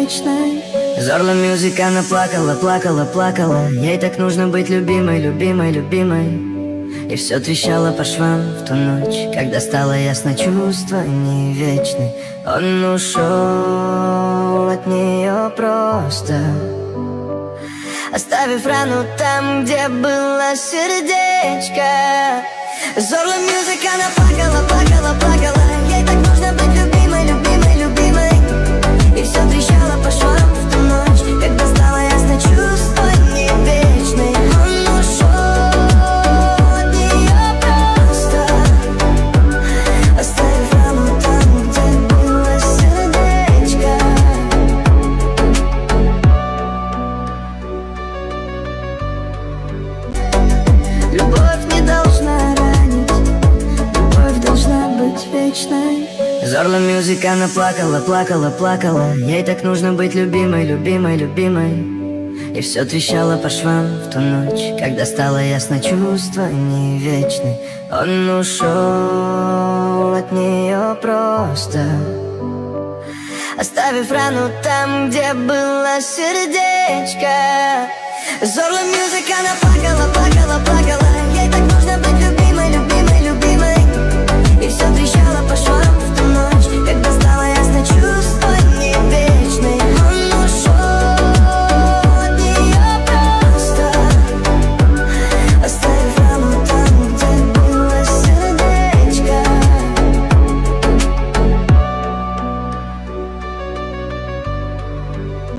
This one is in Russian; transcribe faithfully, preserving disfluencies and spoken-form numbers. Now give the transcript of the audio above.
вечной. Зорла Music, она плакала, плакала, плакала. Ей так нужно быть любимой, любимой, любимой. И все трещало по швам в ту ночь, когда стало ясно, чувства не вечны. Он ушел от нее просто, оставив рану там, где было сердечко. Зорла Music, она плакала, плакала, плакала. Ей так нужно быть любимой, любимой, любимой. И все трещало по швам в ту ночь, когда стало ясно, чувства не вечны. Он ушел от нее просто, оставив рану там, где было сердечко. Любовь не должна ранить, любовь должна быть вечной. Зорла Music, она плакала, плакала, плакала. Ей так нужно быть любимой, любимой, любимой. И все трещало по швам в ту ночь, когда стало ясно, чувства не вечны. Он ушел от нее просто, оставив рану там, где было сердечко. Зорла Music, она плакала.